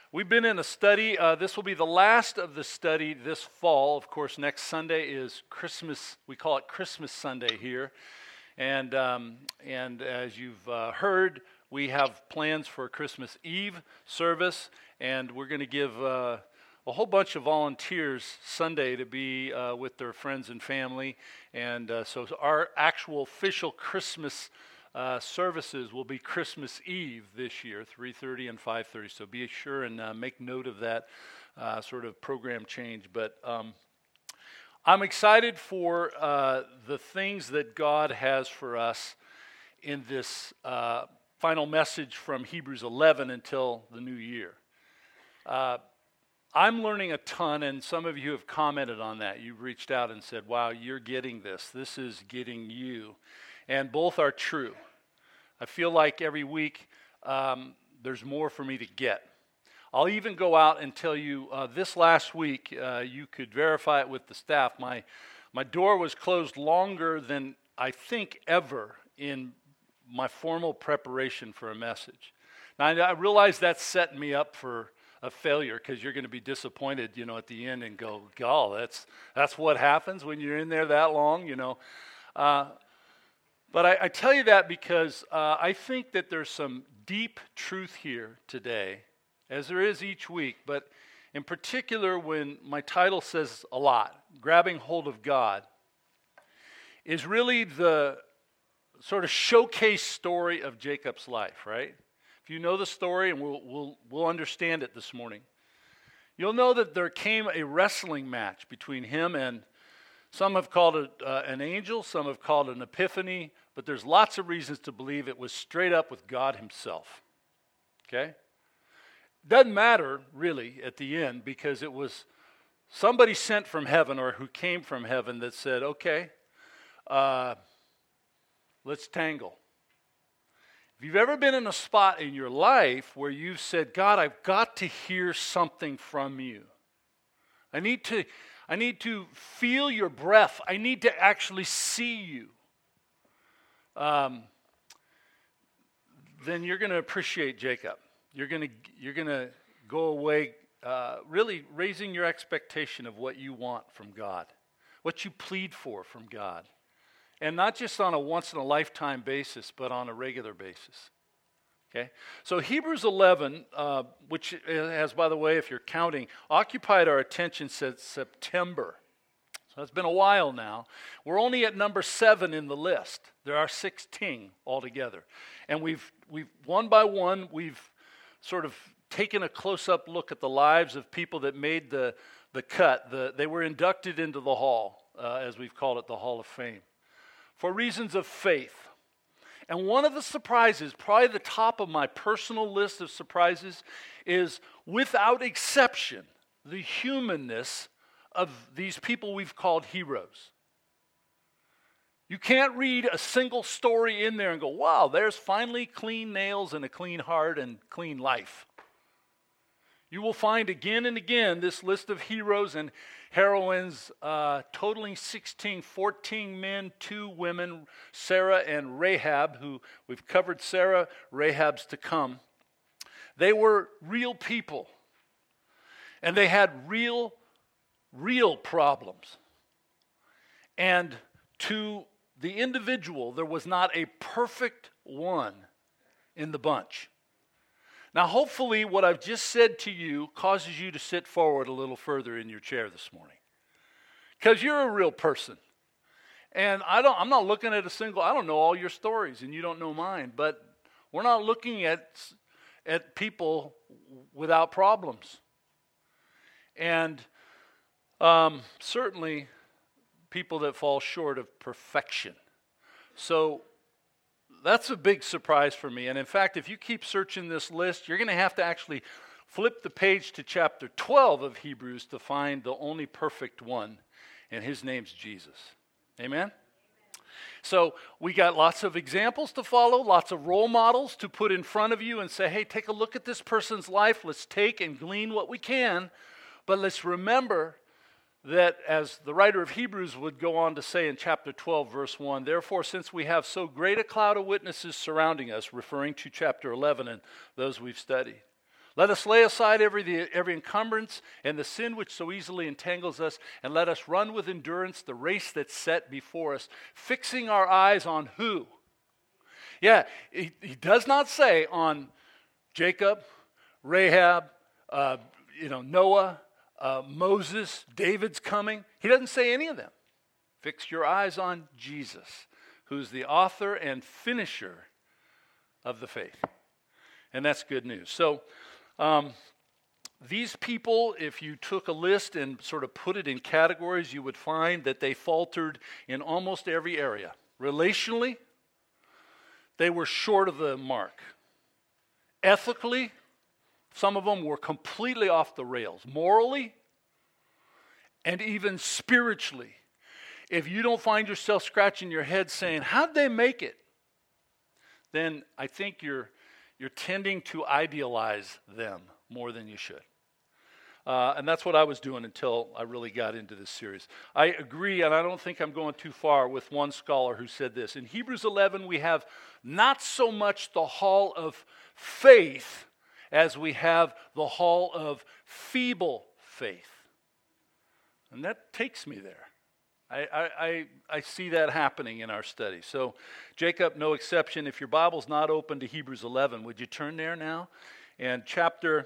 We've been in a study. This will be the last of the study this fall. Of course, next Sunday is Christmas. We call it Christmas Sunday here. And as you've heard, we have plans for a Christmas Eve service. And we're going to give a whole bunch of volunteers Sunday to be with their friends and family. And so our actual official Christmas services will be Christmas Eve this year, 3:30 and 5:30. So be sure and make note of that sort of program change. But I'm excited for the things that God has for us in this final message from Hebrews 11 until the new year. I'm learning a ton, and some of you have commented on that. You've reached out and said, wow, you're getting this. This is getting you. And both are true. I feel like every week there's more for me to get. I'll even go out and tell you this last week, you could verify it with the staff. My door was closed longer than I think ever in my formal preparation for a message. Now, I realize that's setting me up for a failure because you're going to be disappointed, at the end and go, "Oh, that's what happens when you're in there that long," But I tell you that because I think that there's some deep truth here today, as there is each week, but in particular when my title says a lot, Grabbing Hold of God, is really the sort of showcase story of Jacob's life, right? If you know the story, and we'll understand it this morning, you'll know that there came a wrestling match between him and some have called it an angel, some have called it an epiphany, but there's lots of reasons to believe it was straight up with God himself, okay? Doesn't matter, really, at the end, because it was somebody sent from heaven or who came from heaven that said, okay, let's tangle. If you've ever been in a spot in your life where you've said, God, I've got to hear something from you. I need to feel your breath. I need to actually see you. Then you're going to appreciate Jacob. You're going to go away really raising your expectation of what you want from God, what you plead for from God. And not just on a once-in-a-lifetime basis, but on a regular basis. Okay? So Hebrews 11, which has, by the way, if you're counting, occupied our attention since September. So it's been a while now. We're only at number 7 in the list. There are 16 altogether. And we've one by one, we've sort of taken a close-up look at the lives of people that made the cut. They were inducted into the hall, as we've called it, the Hall of Fame, for reasons of faith. And one of the surprises, probably the top of my personal list of surprises, is without exception, the humanness of these people we've called heroes. You can't read a single story in there and go, wow, there's finally clean nails and a clean heart and clean life. You will find again and again this list of heroes and heroines totaling 16, 14 men, 2 women, Sarah and Rahab, who we've covered Sarah, Rahab's to come. They were real people, and they had real problems. And to the individual, there was not a perfect one in the bunch. Now, hopefully, what I've just said to you causes you to sit forward a little further in your chair this morning. Because you're a real person. And I'm not looking at I don't know all your stories, and you don't know mine, but we're not looking at people without problems. And certainly, people that fall short of perfection. So, that's a big surprise for me. And in fact, if you keep searching this list, you're going to have to actually flip the page to chapter 12 of Hebrews to find the only perfect one, and his name's Jesus. Amen? So we got lots of examples to follow, lots of role models to put in front of you and say, hey, take a look at this person's life. Let's take and glean what we can. But let's remember that, as the writer of Hebrews would go on to say in chapter 12, verse 1, therefore, since we have so great a cloud of witnesses surrounding us, referring to chapter 11 and those we've studied, Let us lay aside every encumbrance and the sin which so easily entangles us, and let us run with endurance the race that's set before us, fixing our eyes on who? Yeah, he does not say on Jacob, Rahab, Noah, Moses, David's coming. He doesn't say any of them. Fix your eyes on Jesus, who's the author and finisher of the faith. And that's good news. So these people, if you took a list and sort of put it in categories, you would find that they faltered in almost every area. Relationally, they were short of the mark. Ethically, some of them were completely off the rails. Morally, and even spiritually. If you don't find yourself scratching your head saying, how'd they make it? Then I think you're tending to idealize them more than you should. And that's what I was doing until I really got into this series. I agree, and I don't think I'm going too far with one scholar who said this. In Hebrews 11, we have not so much the hall of faith as we have the hall of feeble faith. And that takes me there. I see that happening in our study. So Jacob, no exception. If your Bible's not open to Hebrews 11, would you turn there now? And chapter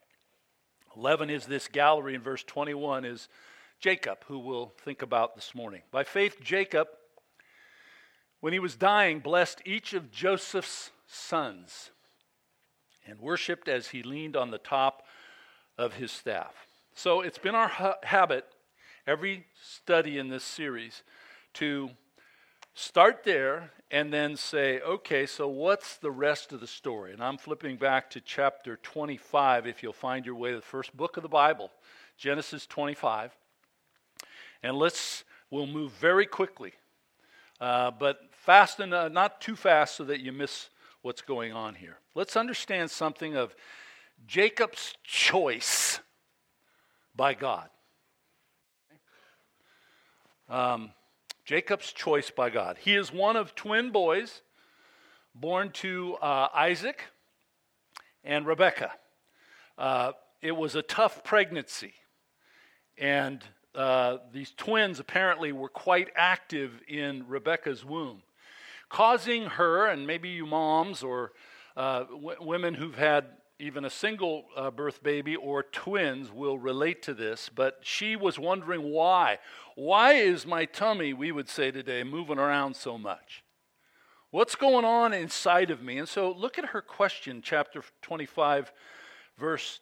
11 is this gallery, and verse 21 is Jacob, who we'll think about this morning. By faith, Jacob, when he was dying, blessed each of Joseph's sons and worshipped as he leaned on the top of his staff. So it's been our habit, every study in this series, to start there and then say, okay, so what's the rest of the story? And I'm flipping back to chapter 25, if you'll find your way to the first book of the Bible, Genesis 25. And we'll move very quickly, but fast and not too fast so that you miss what's going on here. Let's understand something of Jacob's choice by God. Jacob's choice by God. He is one of twin boys born to Isaac and Rebekah. It was a tough pregnancy, and these twins apparently were quite active in Rebekah's womb, causing her, and maybe you moms or women who've had even a single birth baby or twins will relate to this, but she was wondering why. Why is my tummy, we would say today, moving around so much? What's going on inside of me? And so look at her question, chapter 25, verse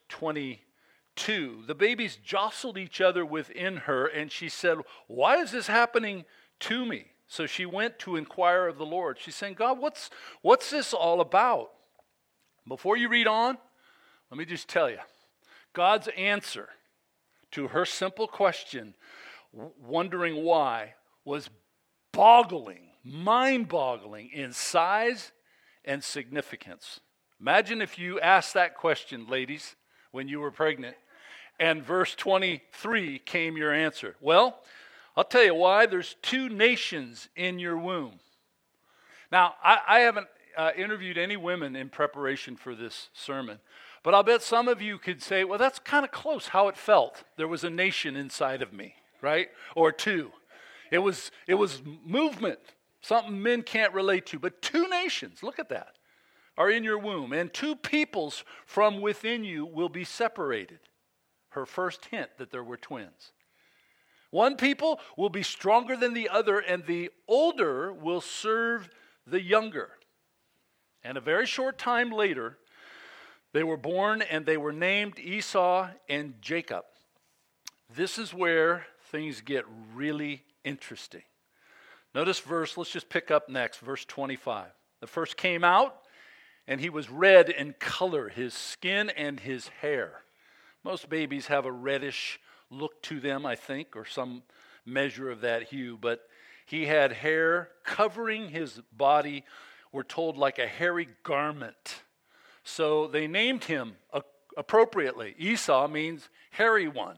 22. The babies jostled each other within her, and she said, why is this happening to me? So she went to inquire of the Lord. She's saying, God, what's this all about? Before you read on, let me just tell you, God's answer to her simple question, wondering why, was boggling, mind-boggling in size and significance. Imagine if you asked that question, ladies, when you were pregnant, and verse 23 came your answer. Well, I'll tell you why. There's 2 nations in your womb. Now, I haven't interviewed any women in preparation for this sermon, but I'll bet some of you could say, well, that's kind of close how it felt. There was a nation inside of me, right? Or 2. It was movement, something men can't relate to, but 2 nations, look at that, are in your womb, and 2 peoples from within you will be separated. Her first hint that there were twins. One people will be stronger than the other, and the older will serve the younger. And a very short time later, they were born and they were named Esau and Jacob. This is where things get really interesting. Notice let's just pick up next, verse 25. The first came out, and he was red in color, his skin and his hair. Most babies have a reddish look to them, I think, or some measure of that hue, but he had hair covering his body, we're told, like a hairy garment. So they named him appropriately. Esau means hairy one.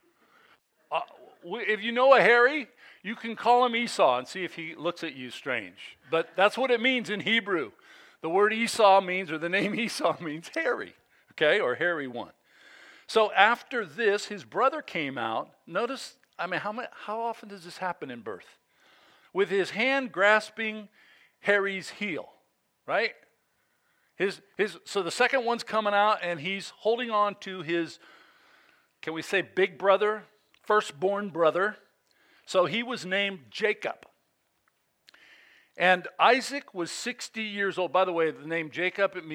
If you know a hairy, you can call him Esau and see if he looks at you strange. But that's what it means in Hebrew. The word Esau means, or the name Esau means hairy. okay, or hairy one. So after this, his brother came out. Notice, how often does this happen in birth? With his hand grasping Harry's heel, right? So the second one's coming out, and he's holding on to his, can we say big brother, firstborn brother. So he was named Jacob. And Isaac was 60 years old. By the way, the name Jacob, it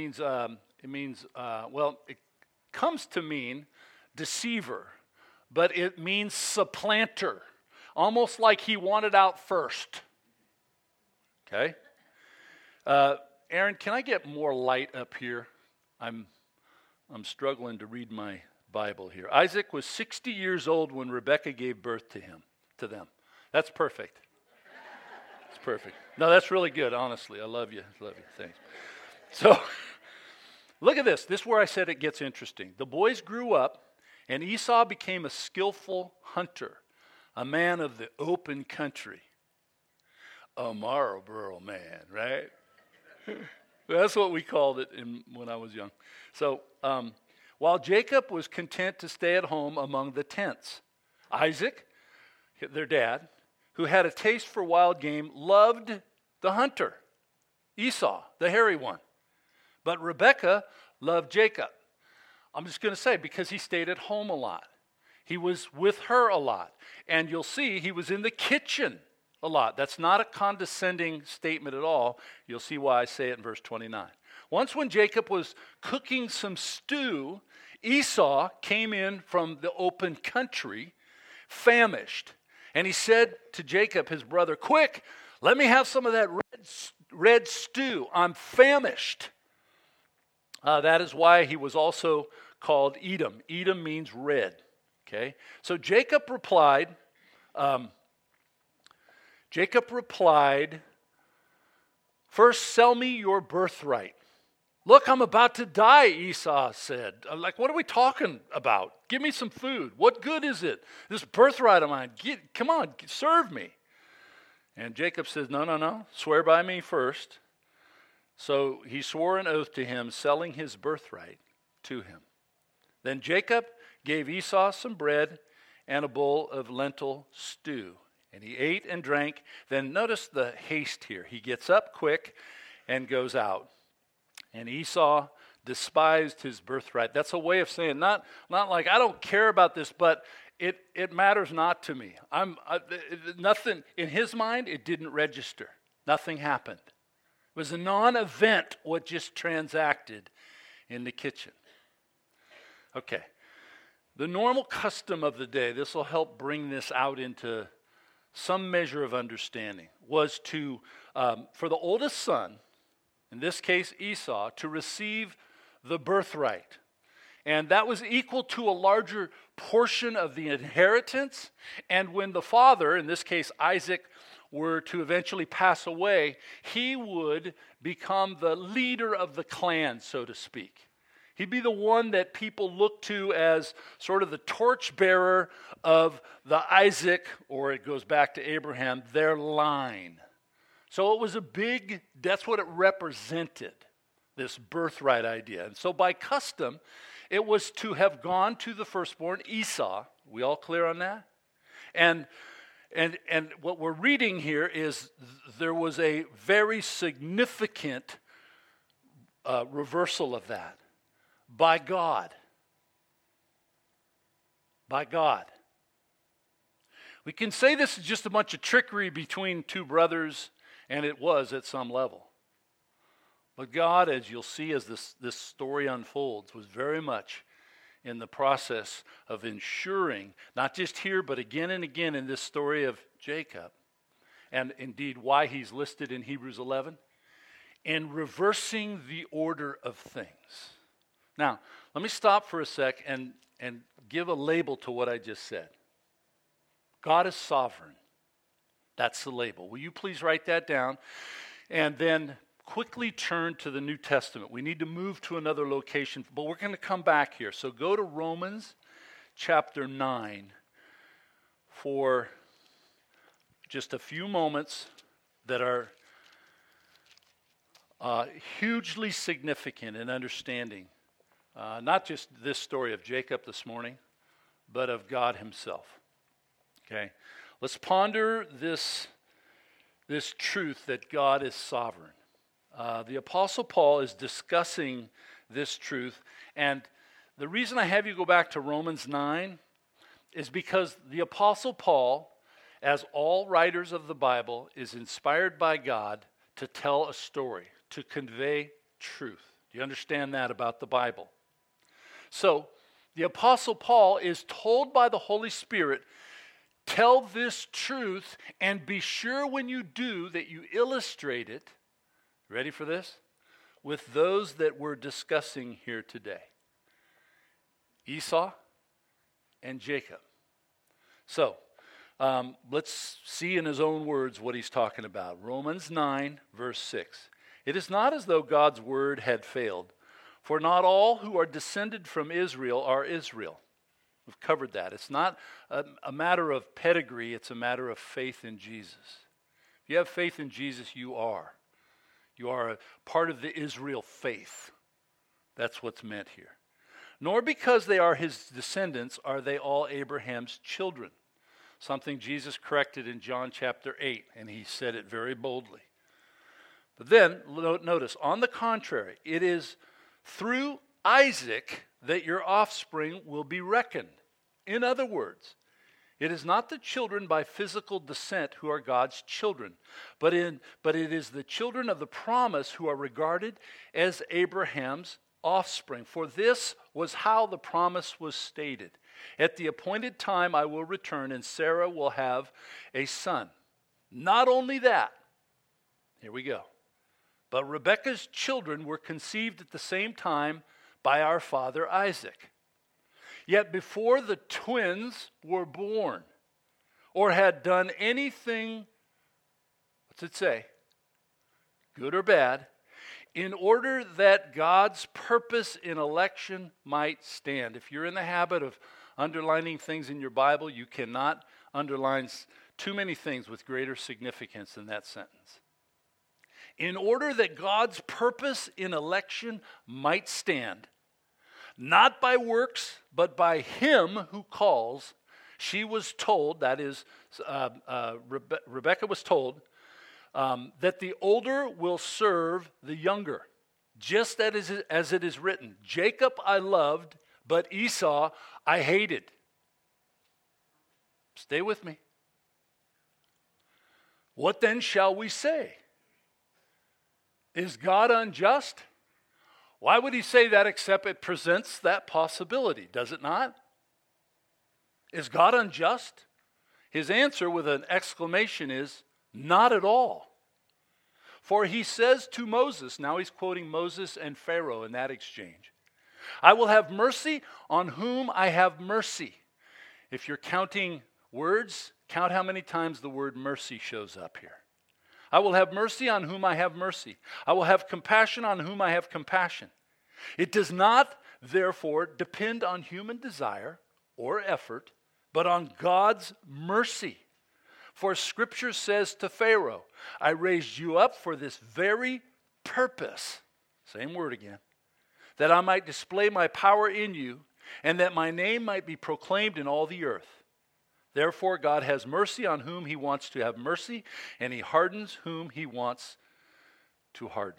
comes to mean deceiver, but it means supplanter, almost like he wanted out first. Okay? Aaron, can I get more light up here? I'm struggling to read my Bible here. Isaac was 60 years old when Rebekah gave birth to them. That's perfect. It's perfect. No, that's really good, honestly. I love you. Thanks. So, look at this. This is where I said it gets interesting. The boys grew up, and Esau became a skillful hunter, a man of the open country. A Marlboro man, right? That's what we called it when I was young. So, while Jacob was content to stay at home among the tents, Isaac, their dad, who had a taste for wild game, loved the hunter, Esau, the hairy one. But Rebekah loved Jacob. I'm just going to say, because he stayed at home a lot. He was with her a lot. And you'll see he was in the kitchen a lot. That's not a condescending statement at all. You'll see why I say it in verse 29. Once when Jacob was cooking some stew, Esau came in from the open country, famished. And he said to Jacob, his brother, "Quick, let me have some of that red stew. I'm famished." That is why he was also called Edom. Edom means red. Okay, so Jacob replied, "First sell me your birthright." "Look, I'm about to die," Esau said. I'm like, what are we talking about? Give me some food. What good is it? This birthright of mine. Come on, serve me. And Jacob says, no, swear by me first. So he swore an oath to him, selling his birthright to him. Then Jacob gave Esau some bread and a bowl of lentil stew. And he ate and drank. Then notice the haste here. He gets up quick and goes out. And Esau despised his birthright. That's a way of saying, not like I don't care about this, but it matters not to me. Nothing in his mind. It didn't register. Nothing happened. It was a non-event what just transacted in the kitchen. Okay, the normal custom of the day. This will help bring this out into some measure of understanding. Was to for the oldest son, in this case Esau, to receive the birthright. And that was equal to a larger portion of the inheritance. And when the father, in this case Isaac, were to eventually pass away, he would become the leader of the clan, so to speak. He'd be the one that people look to as sort of the torchbearer of the Isaac, or it goes back to Abraham, their line. So it was that's what it represented, this birthright idea. And so by custom, it was to have gone to the firstborn, Esau. We all clear on that? And what we're reading here is there was a very significant reversal of that by God. By God. We can say this is just a bunch of trickery between two brothers, and it was at some level. But God, as you'll see as this story unfolds, was very much in the process of ensuring, not just here, but again and again in this story of Jacob, and indeed why he's listed in Hebrews 11, in reversing the order of things. Now, let me stop for a sec and give a label to what I just said. God is sovereign. That's the label. Will you please write that down? And then quickly turn to the New Testament. We need to move to another location, but we're going to come back here. So go to Romans chapter 9 for just a few moments that are hugely significant in understanding not just this story of Jacob this morning, but of God himself. Okay? Let's ponder this truth that God is sovereign. The Apostle Paul is discussing this truth, and the reason I have you go back to Romans 9 is because the Apostle Paul, as all writers of the Bible, is inspired by God to tell a story, to convey truth. Do you understand that about the Bible? So, the Apostle Paul is told by the Holy Spirit, tell this truth and be sure when you do that you illustrate it, ready for this? With those that we're discussing here today. Esau and Jacob. So, let's see in his own words what he's talking about. Romans 9, verse 6. It is not as though God's word had failed, for not all who are descended from Israel are Israel. We've covered that. It's not a matter of pedigree, it's a matter of faith in Jesus. If you have faith in Jesus, you are. You are a part of the Israel faith. That's what's meant here. Nor because they are his descendants are they all Abraham's children. Something Jesus corrected in John chapter 8, and he said it very boldly. But then, notice, on the contrary, it is through Isaac that your offspring will be reckoned. In other words, it is not the children by physical descent who are God's children, but it is the children of the promise who are regarded as Abraham's offspring. For this was how the promise was stated. At the appointed time I will return, and Sarah will have a son. Not only that, here we go, but Rebekah's children were conceived at the same time by our father Isaac. Yet before the twins were born or had done anything, what's it say, good or bad, in order that God's purpose in election might stand. If you're in the habit of underlining things in your Bible, you cannot underline too many things with greater significance than that sentence. In order that God's purpose in election might stand, not by works, but by him who calls, she was told, that is, Rebekah was told, that the older will serve the younger, just as it is written, Jacob I loved, but Esau I hated. Stay with me. What then shall we say? Is God unjust? Why would he say that except it presents that possibility, does it not? Is God unjust? His answer with an exclamation is, not at all. For he says to Moses, now he's quoting Moses and Pharaoh in that exchange, I will have mercy on whom I have mercy. If you're counting words, count how many times the word mercy shows up here. I will have mercy on whom I have mercy. I will have compassion on whom I have compassion. It does not, therefore, depend on human desire or effort, but on God's mercy. For Scripture says to Pharaoh, I raised you up for this very purpose, same word again, that I might display my power in you, and that my name might be proclaimed in all the earth. Therefore, God has mercy on whom he wants to have mercy, and he hardens whom he wants to harden.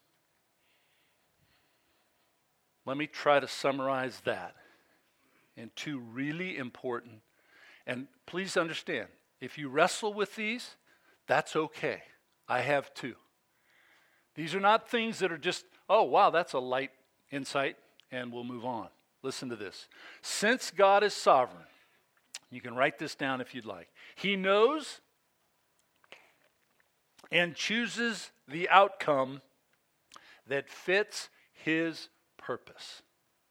Let me try to summarize that in two really important, and please understand, if you wrestle with these, that's okay. I have too. These are not things that are just, oh, wow, that's a light insight, and we'll move on. Listen to this. Since God is sovereign, you can write this down if you'd like. He knows and chooses the outcome that fits his purpose.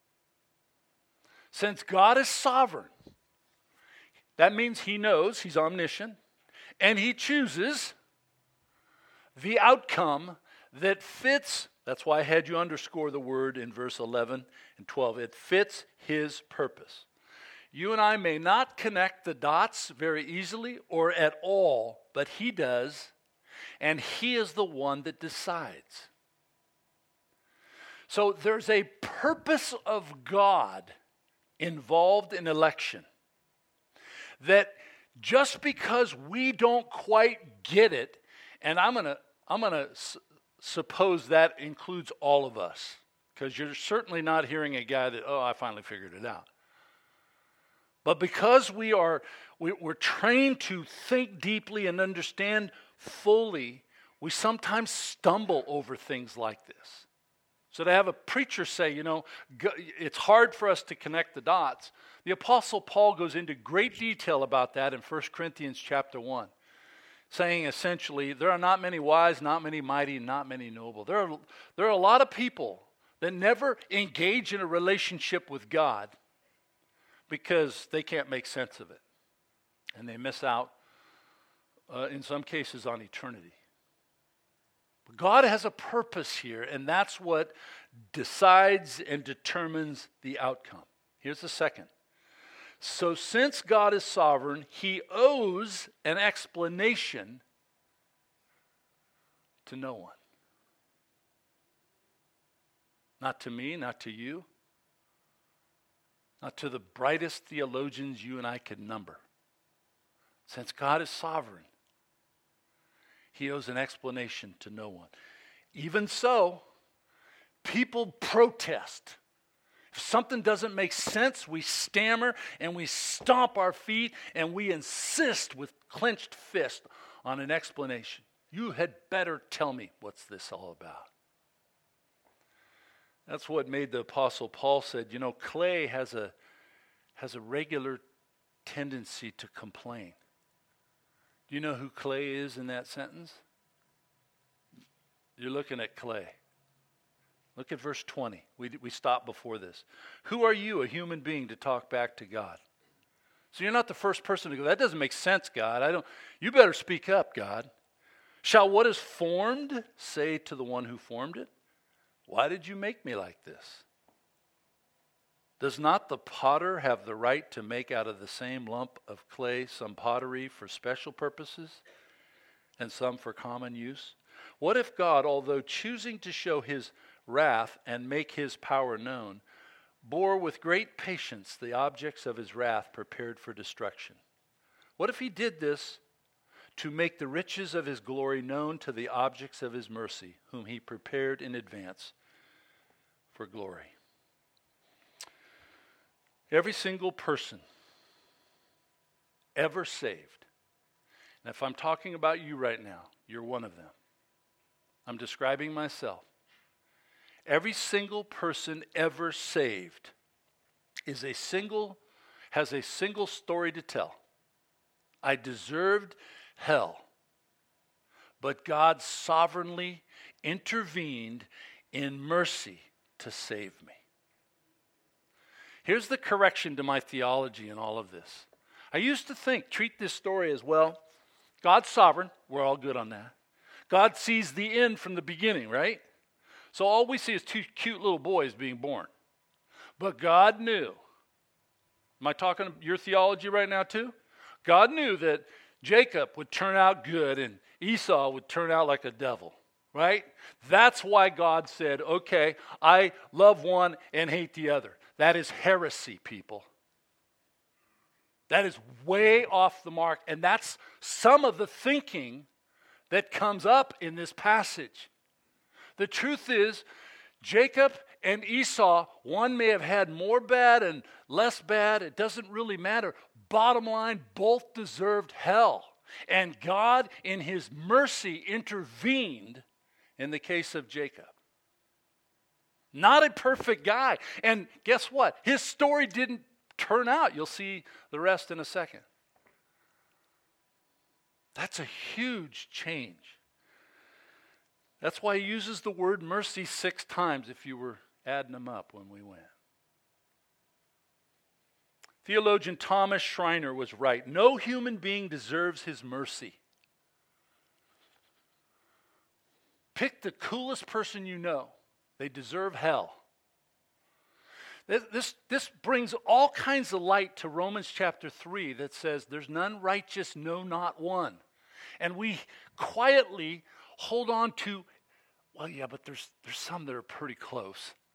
Since God is sovereign, that means he knows, he's omniscient, and he chooses the outcome that fits. That's why I had you underscore the word in verse 11 and 12. It fits his purpose. You and I may not connect the dots very easily or at all, but he does, and he is the one that decides. So there's a purpose of God involved in election. That just because we don't quite get it, and I'm gonna suppose that includes all of us, because you're certainly not hearing a guy that, I finally figured it out. But because we're trained to think deeply and understand fully, we sometimes stumble over things like this. So to have a preacher say, it's hard for us to connect the dots, the Apostle Paul goes into great detail about that in 1 Corinthians chapter 1, saying essentially, there are not many wise, not many mighty, not many noble. There are a lot of people that never engage in a relationship with God because they can't make sense of it. And they miss out, in some cases, on eternity. But God has a purpose here, and that's what decides and determines the outcome. Here's the second. So since God is sovereign, he owes an explanation to no one. Not to me, not to you, not to the brightest theologians you and I could number. Since God is sovereign, he owes an explanation to no one. Even so, people protest. If something doesn't make sense, we stammer and we stomp our feet and we insist with clenched fist on an explanation. You had better tell me what's this all about. That's what made the Apostle Paul said, clay has a regular tendency to complain. Do you know who clay is in that sentence? You're looking at clay. Look at verse 20. We stopped before this. Who are you, a human being, to talk back to God? So you're not the first person to go, that doesn't make sense, God. You better speak up, God. Shall what is formed say to the one who formed it, why did you make me like this? Does not the potter have the right to make out of the same lump of clay some pottery for special purposes and some for common use? What if God, although choosing to show his wrath and make his power known, bore with great patience the objects of his wrath prepared for destruction? What if he did this to make the riches of his glory known to the objects of his mercy, whom he prepared in advance for glory? Every single person ever saved, and if I'm talking about you right now, you're one of them. I'm describing myself. Every single person ever saved has a single story to tell. I deserved hell, but God sovereignly intervened in mercy to save me. Here's the correction to my theology in all of this. I used to treat this story as, well, God's sovereign. We're all good on that. God sees the end from the beginning, right? So all we see is two cute little boys being born. But God knew. Am I talking your theology right now too? God knew that Jacob would turn out good and Esau would turn out like a devil, right? That's why God said, okay, I love one and hate the other. That is heresy, people. That is way off the mark. And that's some of the thinking that comes up in this passage. The truth is, Jacob and Esau, one may have had more bad and less bad. It doesn't really matter. Bottom line, both deserved hell. And God, in his mercy, intervened in the case of Jacob. Not a perfect guy. And guess what? His story didn't turn out. You'll see the rest in a second. That's a huge change. That's why he uses the word mercy 6 times if you were adding them up when we went. Theologian Thomas Schreiner was right. No human being deserves his mercy. Pick the coolest person you know. They deserve hell. This brings all kinds of light to Romans chapter 3 that says, there's none righteous, no, not one. And we quietly hold on to, well, yeah, but there's some that are pretty close.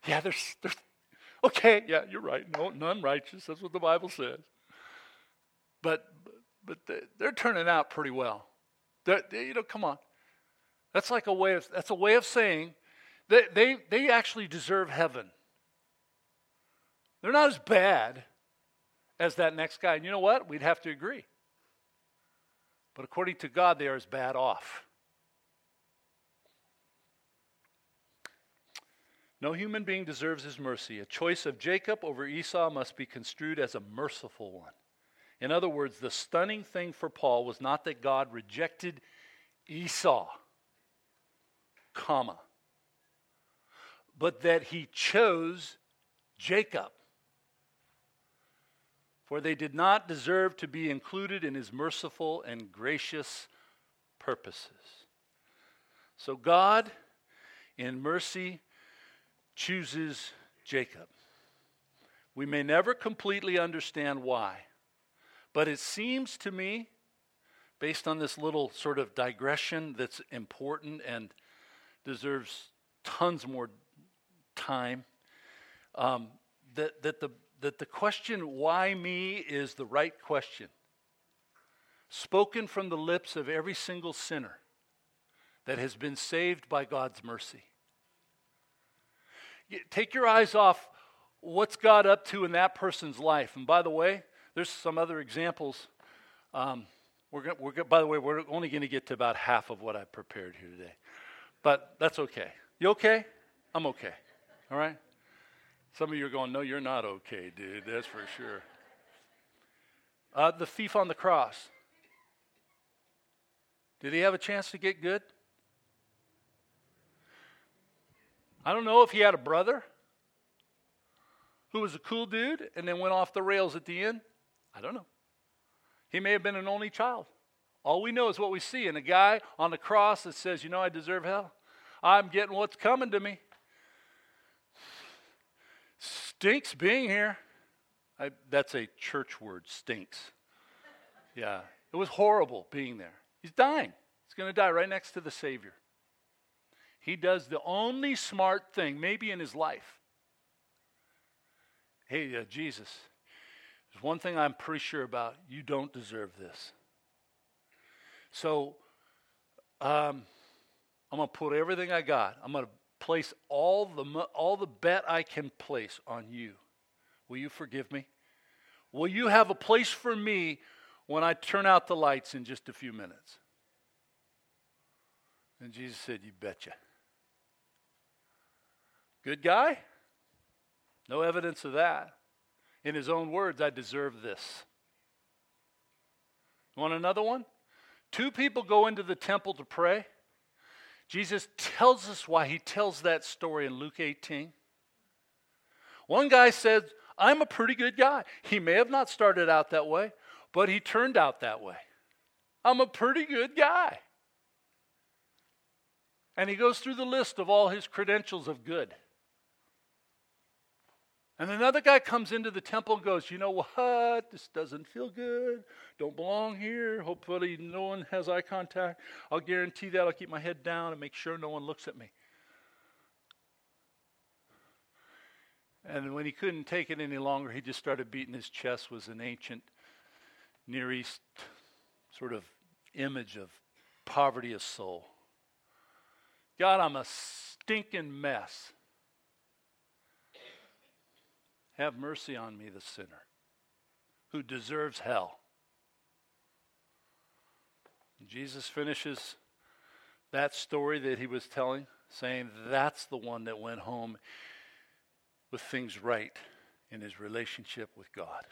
Yeah, there's okay, yeah, you're right. No, none righteous. That's what the Bible says. But they're turning out pretty well. Come on. That's a way of saying they actually deserve heaven. They're not as bad as that next guy. And you know what? We'd have to agree. But according to God, they are as bad off. No human being deserves his mercy. A choice of Jacob over Esau must be construed as a merciful one. In other words, the stunning thing for Paul was not that God rejected Esau, but that he chose Jacob. For they did not deserve to be included in his merciful and gracious purposes. So God, in mercy, chooses Jacob. We may never completely understand why, but it seems to me, based on this little sort of digression that's important and deserves tons more time, that the question, why me, is the right question. Spoken from the lips of every single sinner that has been saved by God's mercy. Take your eyes off what's God up to in that person's life. And by the way, there's some other examples. By the way, we're only going to get to about half of what I prepared here today. But that's okay. You okay? I'm okay. All right? Some of you are going, no, you're not okay, dude. That's for sure. The thief on the cross. Did he have a chance to get good? I don't know if he had a brother who was a cool dude and then went off the rails at the end. I don't know. He may have been an only child. All we know is what we see in a guy on the cross that says, you know, I deserve hell. I'm getting what's coming to me. Stinks being here. That's a church word, stinks. Yeah, it was horrible being there. He's dying. He's going to die right next to the Savior. He does the only smart thing, maybe in his life. Hey, Jesus, there's one thing I'm pretty sure about. You don't deserve this. So I'm going to put everything I got. I'm going to place all the bet I can place on you. Will you forgive me? Will you have a place for me when I turn out the lights in just a few minutes? And Jesus said, you betcha. Good guy? No evidence of that. In his own words, I deserve this. Want another one? 2 people go into the temple to pray. Jesus tells us why he tells that story in Luke 18. One guy says, I'm a pretty good guy. He may have not started out that way, but he turned out that way. I'm a pretty good guy. And he goes through the list of all his credentials of good. And another guy comes into the temple and goes, you know what? This doesn't feel good. Don't belong here. Hopefully no one has eye contact. I'll guarantee that I'll keep my head down and make sure no one looks at me. And when he couldn't take it any longer, he just started beating his chest. Was an ancient Near East sort of image of poverty of soul. God, I'm a stinking mess. Have mercy on me, the sinner, who deserves hell. And Jesus finishes that story that he was telling, saying that's the one that went home with things right in his relationship with God.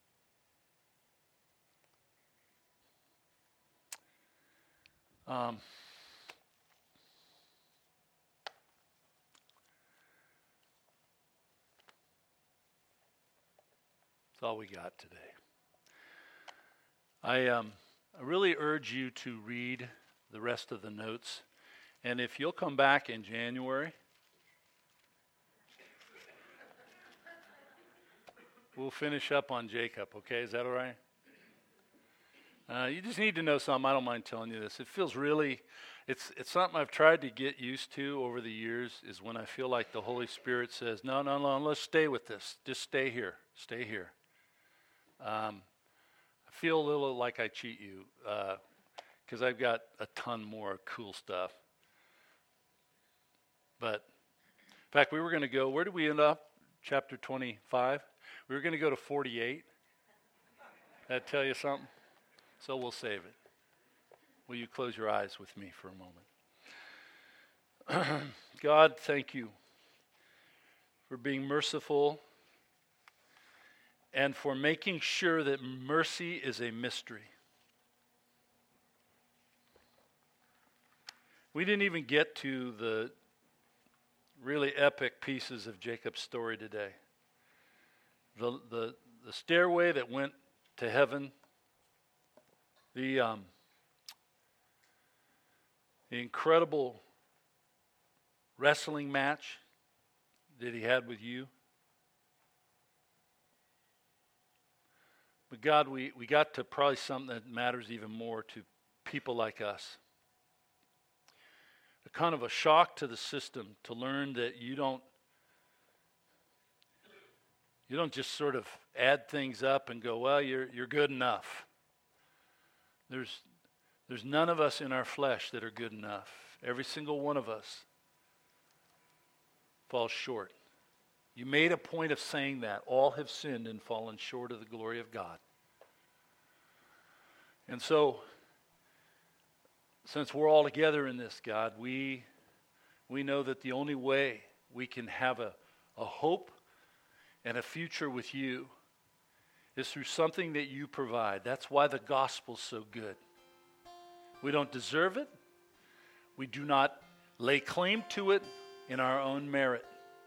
That's all we got today. I really urge you to read the rest of the notes. And if you'll come back in January, we'll finish up on Jacob, okay? Is that all right? You just need to know something. I don't mind telling you this. It feels really, it's something I've tried to get used to over the years, is when I feel like the Holy Spirit says, no, let's stay with this. Just stay here. Stay here. I feel a little like I cheat you because I've got a ton more cool stuff. But, in fact, we were going to go, where did we end up? Chapter 25? We were going to go to 48. That tell you something? So we'll save it. Will you close your eyes with me for a moment? God, thank you for being merciful and for making sure that mercy is a mystery. We didn't even get to the really epic pieces of Jacob's story today. The stairway that went to heaven, the incredible wrestling match that he had with you. But God, we got to probably something that matters even more to people like us. A kind of a shock to the system to learn that you don't just sort of add things up and go, well, you're good enough. There's none of us in our flesh that are good enough. Every single one of us falls short. You made a point of saying that. All have sinned and fallen short of the glory of God. And so, since we're all together in this, God, we know that the only way we can have a hope and a future with you is through something that you provide. That's why the gospel's so good. We don't deserve it. We do not lay claim to it in our own merit.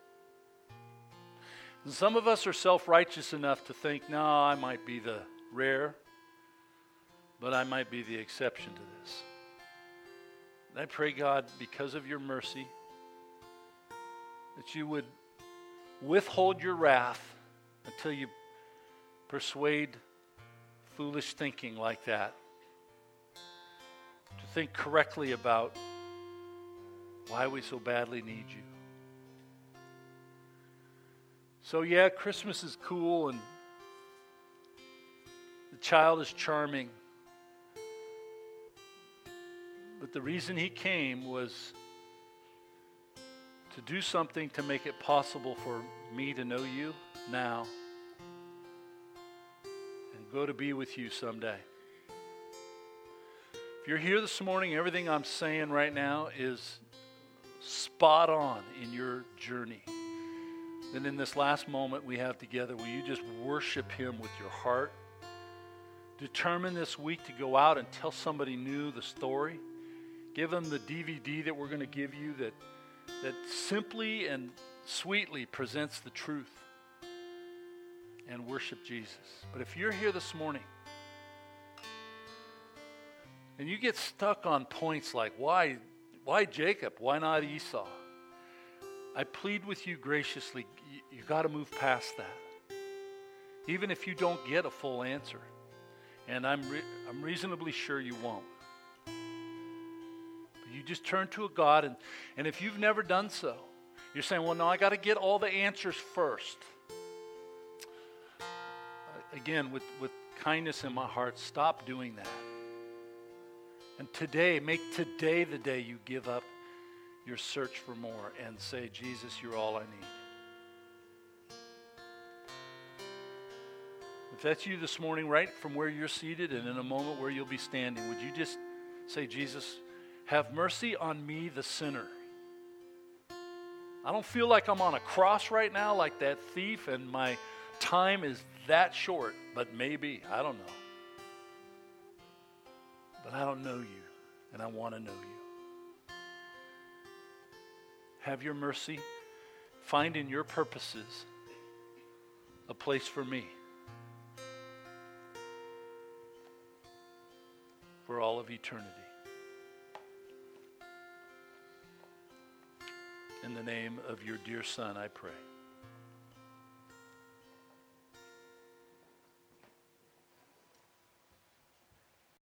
And some of us are self-righteous enough to think, no, I might be the rare, but I might be the exception to this. And I pray, God, because of your mercy, that you would withhold your wrath until you persuade foolish thinking like that to think correctly about why we so badly need you. So yeah, Christmas is cool and the child is charming. But the reason he came was to do something to make it possible for me to know you now and go to be with you someday. If you're here this morning, everything I'm saying right now is spot on in your journey. Then in this last moment we have together, will you just worship him with your heart? Determine this week to go out and tell somebody new the story. Give them the DVD that we're going to give you that simply and sweetly presents the truth. And worship Jesus. But if you're here this morning and you get stuck on points like why Jacob? Why not Esau? I plead with you graciously, you got to move past that. Even if you don't get a full answer. And I'm reasonably sure you won't. But you just turn to a God, and if you've never done so, you're saying, well, no, I got to get all the answers first. Again, with kindness in my heart, stop doing that. And today, make today the day you give up your search for more and say, Jesus, you're all I need. If that's you this morning, right from where you're seated and in a moment where you'll be standing, would you just say, Jesus, have mercy on me, the sinner. I don't feel like I'm on a cross right now like that thief and my time is that short, but maybe, I don't know. But I don't know you, and I want to know you. Have your mercy. Find in your purposes a place for me. For all of eternity. In the name of your dear Son, I pray.